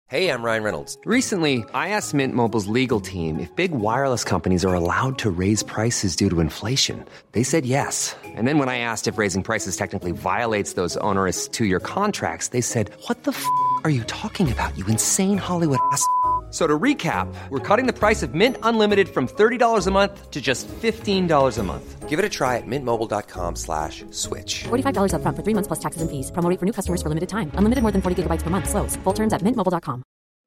Hey, I'm Ryan Reynolds. Recently, I asked Mint Mobile's legal team if big wireless companies are allowed to raise prices due to inflation. They said yes. And then when I asked if raising prices technically violates those onerous two-year contracts, they said, "What the f*** are you talking about, you insane Hollywood ass?" So to recap, we're cutting the price of Mint Unlimited from $30 a month to just $15 a month. Give it a try at mintmobile.com/switch. $45 up front for 3 months plus taxes and fees. Promo rate for new customers for limited time. Unlimited more than 40 gigabytes per month. Slows full terms at mintmobile.com.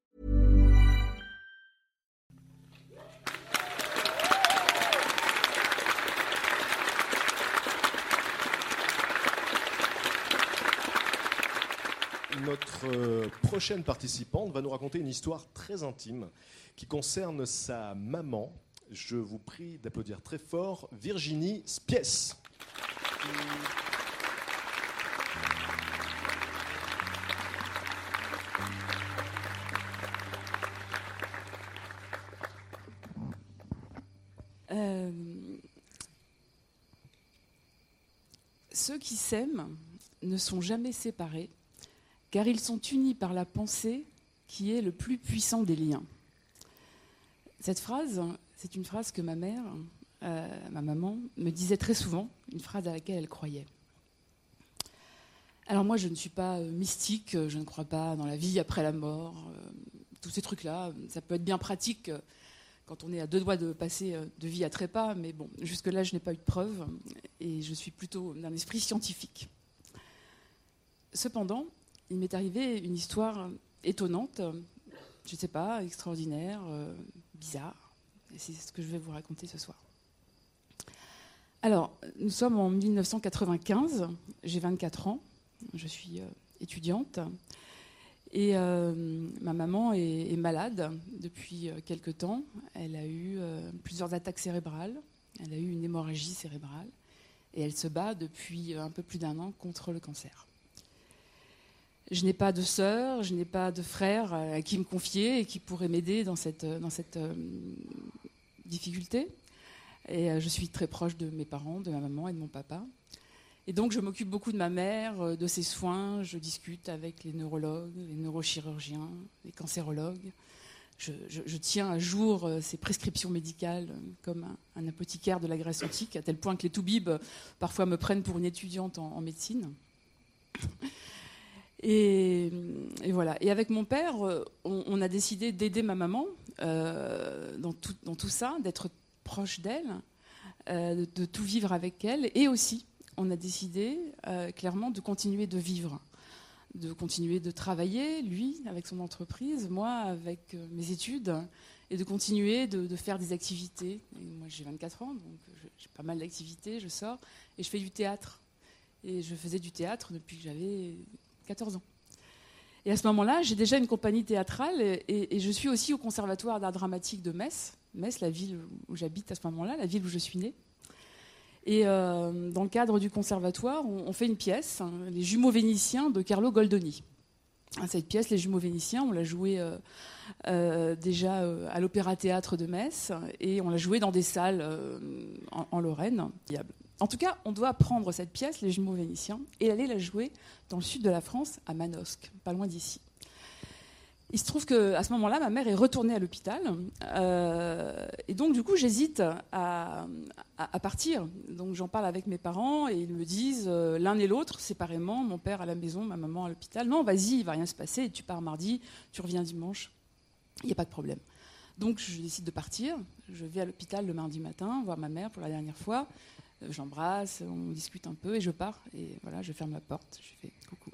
Notre prochaine participante va nous raconter une histoire très intime qui concerne sa maman. Je vous prie d'applaudir très fort Virginie Spies. Ceux qui s'aiment ne sont jamais séparés, car ils sont unis par la pensée qui est le plus puissant des liens. Cette phrase, c'est une phrase que ma mère, ma maman, me disait très souvent, une phrase à laquelle elle croyait. Alors moi, je ne suis pas mystique, je ne crois pas dans la vie après la mort, tous ces trucs-là, ça peut être bien pratique quand on est à 2 doigts de passer de vie à trépas, mais bon, jusque-là, je n'ai pas eu de preuves, et je suis plutôt d'un esprit scientifique. Cependant, il m'est arrivé une histoire étonnante, je ne sais pas, extraordinaire, bizarre. Et c'est ce que je vais vous raconter ce soir. Alors, nous sommes en 1995, j'ai 24 ans, je suis étudiante, et ma maman est malade depuis quelque temps. Elle a eu plusieurs attaques cérébrales, elle a eu une hémorragie cérébrale, et elle se bat depuis un peu plus d'1 an contre le cancer. Je n'ai pas de sœur, je n'ai pas de frère à qui me confier et qui pourrait m'aider dans cette difficulté. Et je suis très proche de mes parents, de ma maman et de mon papa. Et donc je m'occupe beaucoup de ma mère, de ses soins. Je discute avec les neurologues, les neurochirurgiens, les cancérologues. Je tiens à jour ses prescriptions médicales comme un apothicaire de la Grèce antique, à tel point que les toubibs parfois me prennent pour une étudiante en médecine. Et voilà. Et avec mon père, on a décidé d'aider ma maman dans tout ça, d'être proche d'elle, de tout vivre avec elle. Et aussi, on a décidé clairement de continuer de vivre, de continuer de travailler, lui avec son entreprise, moi avec mes études, et de continuer de faire des activités. Et moi, j'ai 24 ans, donc j'ai pas mal d'activités, je sors, et je fais du théâtre. Et je faisais du théâtre depuis que j'avais 14 ans. Et à ce moment-là, j'ai déjà une compagnie théâtrale et je suis aussi au Conservatoire d'art dramatique de Metz, la ville où j'habite à ce moment-là, la ville où je suis née. Et dans le cadre du conservatoire, on fait une pièce, Les Jumeaux Vénitiens de Carlo Goldoni. Cette pièce, Les Jumeaux Vénitiens, on l'a jouée déjà à l'Opéra-Théâtre de Metz et on l'a jouée dans des salles en Lorraine. En tout cas, on doit prendre cette pièce, Les Jumeaux Vénitiens, et aller la jouer dans le sud de la France, à Manosque, pas loin d'ici. Il se trouve qu'à ce moment-là, ma mère est retournée à l'hôpital. Et donc, du coup, j'hésite à partir. Donc, j'en parle avec mes parents et ils me disent, l'un et l'autre, séparément, mon père à la maison, ma maman à l'hôpital. Non, vas-y, il ne va rien se passer. Tu pars mardi, tu reviens dimanche. Il n'y a pas de problème. Donc, je décide de partir. Je vais à l'hôpital le mardi matin, voir ma mère pour la dernière fois. J'embrasse, on discute un peu et je pars. Et voilà, je ferme la porte, je fais coucou.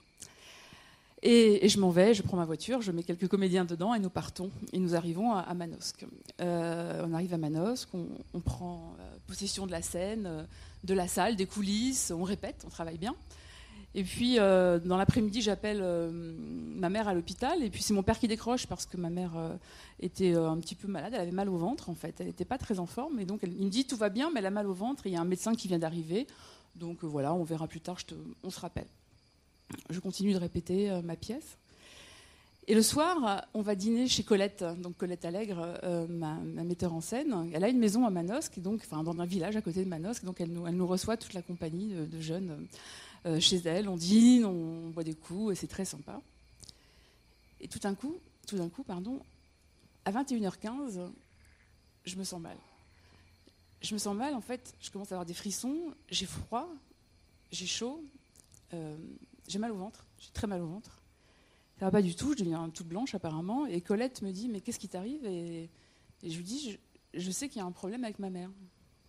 Et je m'en vais, je prends ma voiture, je mets quelques comédiens dedans et nous partons. Et nous arrivons à Manosque. On arrive à Manosque, on prend possession de la scène, de la salle, des coulisses, on répète, on travaille bien. Et puis, dans l'après-midi, j'appelle ma mère à l'hôpital. Et puis, c'est mon père qui décroche parce que ma mère était un petit peu malade. Elle avait mal au ventre, en fait. Elle n'était pas très en forme. Et donc, il me dit, tout va bien, mais elle a mal au ventre. Et il y a un médecin qui vient d'arriver. Donc, voilà, on verra plus tard, on se rappelle. Je continue de répéter ma pièce. Et le soir, on va dîner chez Colette, donc Colette Allègre, ma metteur en scène. Elle a une maison à Manosque, donc, dans un village à côté de Manosque. Donc, elle nous reçoit, toute la compagnie de jeunes chez elle. On dîne, on boit des coups, et c'est très sympa. Et tout d'un coup, tout d'un coup, à 21h15, je me sens mal. Je me sens mal, en fait, je commence à avoir des frissons, j'ai froid, j'ai chaud, j'ai mal au ventre, j'ai très mal au ventre. Ça va pas du tout, je deviens toute blanche apparemment, et Colette me dit « mais qu'est-ce qui t'arrive ?» et je lui dis « je sais qu'il y a un problème avec ma mère. »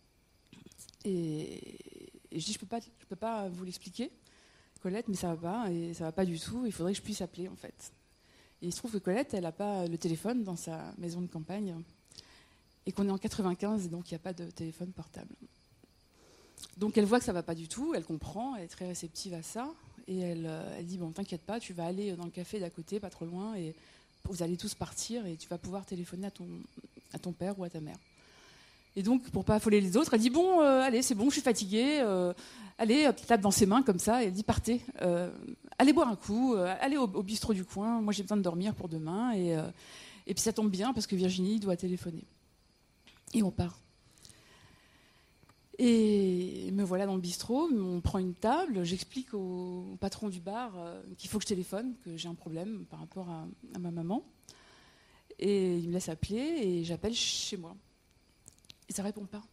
Et je dis « je peux pas vous l'expliquer, Colette, mais ça va pas du tout, il faudrait que je puisse appeler en fait. » Et il se trouve que Colette, elle n'a pas le téléphone dans sa maison de campagne, et qu'on est en 95, et donc il n'y a pas de téléphone portable. Donc elle voit que ça va pas du tout, elle comprend, elle est très réceptive à ça, et elle dit « bon, t'inquiète pas, tu vas aller dans le café d'à côté, pas trop loin, et vous allez tous partir, et tu vas pouvoir téléphoner à ton père ou à ta mère. » Et donc, pour pas affoler les autres, elle dit « bon, allez, c'est bon, je suis fatiguée, allez, elle tape dans ses mains comme ça, et elle dit « partez, allez boire un coup, allez au bistrot du coin, moi j'ai besoin de dormir pour demain, et puis ça tombe bien parce que Virginie doit téléphoner. » Et on part. Et me voilà dans le bistrot, on prend une table, j'explique au patron du bar qu'il faut que je téléphone, que j'ai un problème par rapport à ma maman. Et il me laisse appeler et j'appelle chez moi. Et ça ne répond pas.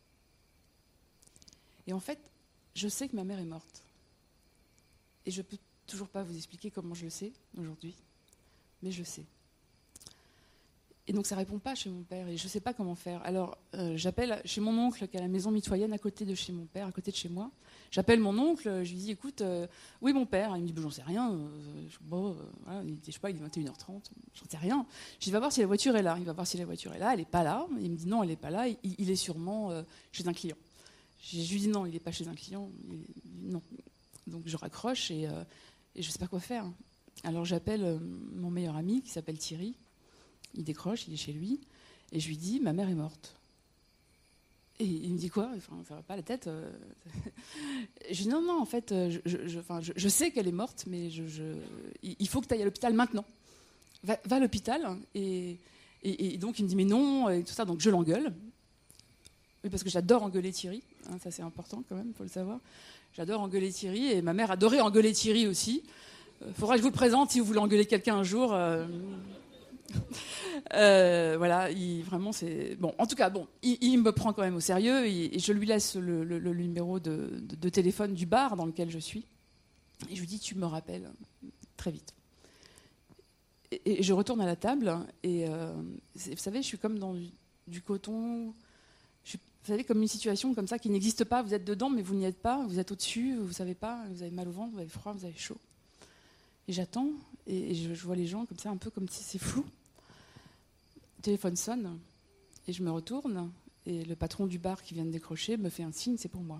Et en fait, je sais que ma mère est morte. Et je ne peux toujours pas vous expliquer comment je le sais aujourd'hui, mais je le sais. Et donc ça ne répond pas chez mon père et je ne sais pas comment faire. Alors j'appelle chez mon oncle qui a la maison mitoyenne à côté de chez mon père, à côté de chez moi. J'appelle mon oncle, je lui dis écoute, oui mon père. Il me dit j'en sais rien. Voilà, il est 21h30, j'en sais rien. Je dis va voir si la voiture est là. Il va voir si la voiture est là. Elle n'est pas là. Il me dit non, elle n'est pas là. Il est sûrement chez un client. Je lui dis non, il n'est pas chez un client. Non. Donc je raccroche et je ne sais pas quoi faire. Alors j'appelle mon meilleur ami qui s'appelle Thierry. Il décroche, il est chez lui, et je lui dis « ma mère est morte ». Et il me dit « quoi ? Enfin, ça va pas la tête ?» Je lui dis « non, en fait, je sais qu'elle est morte, mais il faut que tu ailles à l'hôpital maintenant. Va à l'hôpital. » Et donc il me dit « mais non », et tout ça, donc je l'engueule. Oui, parce que j'adore engueuler Thierry, hein, ça c'est important quand même, il faut le savoir. J'adore engueuler Thierry, et ma mère adorait engueuler Thierry aussi. Faudra que je vous le présente si vous voulez engueuler quelqu'un un jour. Voilà, vraiment c'est bon. En tout cas, bon, il me prend quand même au sérieux et je lui laisse le numéro de téléphone du bar dans lequel je suis et je lui dis tu me rappelles très vite. Et je retourne à la table et vous savez, je suis comme dans du coton. Vous savez, comme une situation comme ça qui n'existe pas. Vous êtes dedans, mais vous n'y êtes pas. Vous êtes au-dessus, vous savez pas. Vous avez mal au ventre, vous avez froid, vous avez chaud. Et j'attends et je vois les gens comme ça, un peu comme si c'est flou. Le téléphone sonne et je me retourne et le patron du bar qui vient de décrocher me fait un signe, c'est pour moi.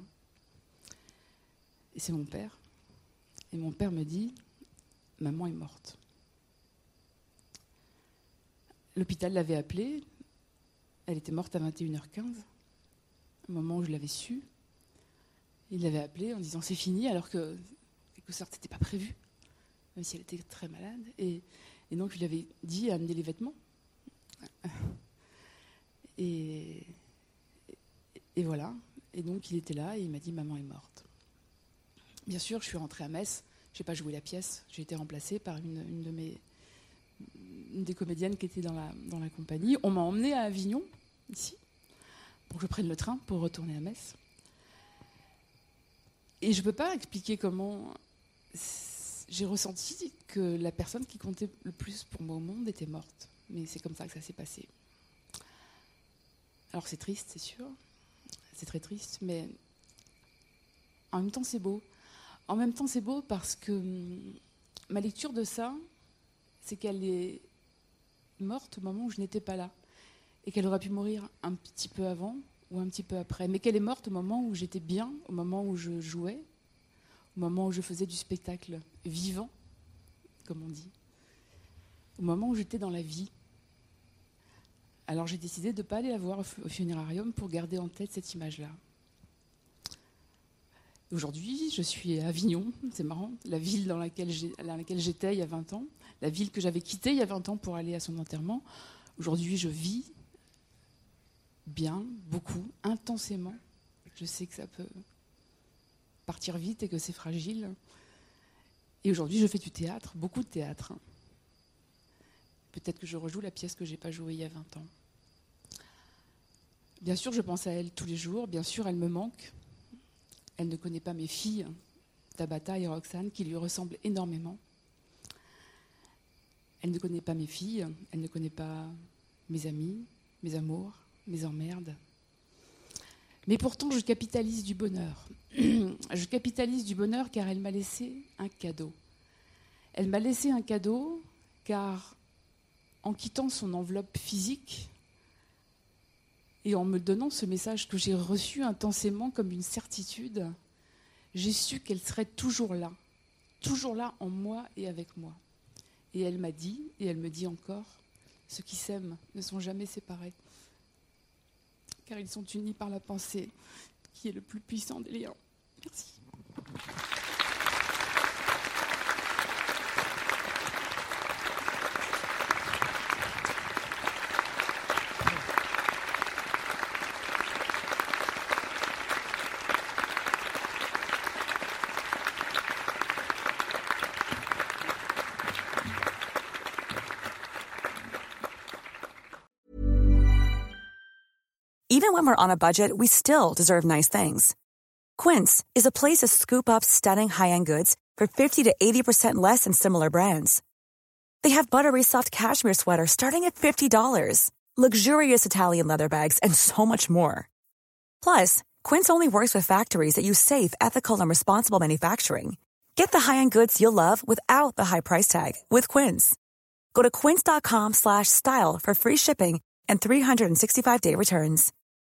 Et c'est mon père. Et mon père me dit « maman est morte ». L'hôpital l'avait appelée, elle était morte à 21h15, au moment où je l'avais su. Il l'avait appelée en disant « c'est fini » alors que, quelque sorte, c'était pas prévu. Même si elle était très malade. Et donc, il lui avait dit amener les vêtements. Et voilà. Et donc, il était là et il m'a dit « maman est morte ». Bien sûr, je suis rentrée à Metz. Je n'ai pas joué la pièce. J'ai été remplacée par une des comédiennes qui était dans la compagnie. On m'a emmenée à Avignon, ici, pour que je prenne le train pour retourner à Metz. Et je ne peux pas expliquer comment... J'ai ressenti que la personne qui comptait le plus pour moi au monde était morte. Mais c'est comme ça que ça s'est passé. Alors c'est triste, c'est sûr. C'est très triste, mais en même temps c'est beau. En même temps c'est beau parce que ma lecture de ça, c'est qu'elle est morte au moment où je n'étais pas là. Et qu'elle aurait pu mourir un petit peu avant ou un petit peu après. Mais qu'elle est morte au moment où j'étais bien, au moment où je jouais, au moment où je faisais du spectacle vivant, comme on dit, au moment où j'étais dans la vie. Alors j'ai décidé de ne pas aller la voir au funérarium pour garder en tête cette image-là. Aujourd'hui, je suis à Avignon, c'est marrant, la ville dans laquelle j'étais il y a 20 ans, la ville que j'avais quittée il y a 20 ans pour aller à son enterrement. Aujourd'hui, je vis bien, beaucoup, intensément. Je sais que ça peut partir vite et que c'est fragile. Et aujourd'hui, je fais du théâtre, beaucoup de théâtre. Peut-être que je rejoue la pièce que je n'ai pas jouée il y a 20 ans. Bien sûr, je pense à elle tous les jours. Bien sûr, elle me manque. Elle ne connaît pas mes filles, Tabata et Roxane, qui lui ressemblent énormément. Elle ne connaît pas mes filles. Elle ne connaît pas mes amis, mes amours, mes emmerdes. Mais pourtant, je capitalise du bonheur. Je capitalise du bonheur car elle m'a laissé un cadeau. Elle m'a laissé un cadeau car, en quittant son enveloppe physique et en me donnant ce message que j'ai reçu intensément comme une certitude, j'ai su qu'elle serait toujours là en moi et avec moi. Et elle m'a dit, et elle me dit encore, ceux qui s'aiment ne sont jamais séparés, car ils sont unis par la pensée, qui est le plus puissant des liens. Merci. Even when we're on a budget, we still deserve nice things. Quince is a place to scoop up stunning high-end goods for 50 to 80% less than similar brands. They have buttery soft cashmere sweaters starting at $50, luxurious Italian leather bags, and so much more. Plus, Quince only works with factories that use safe, ethical, and responsible manufacturing. Get the high-end goods you'll love without the high price tag with Quince. Go to quince.com/style for free shipping and 365-day returns.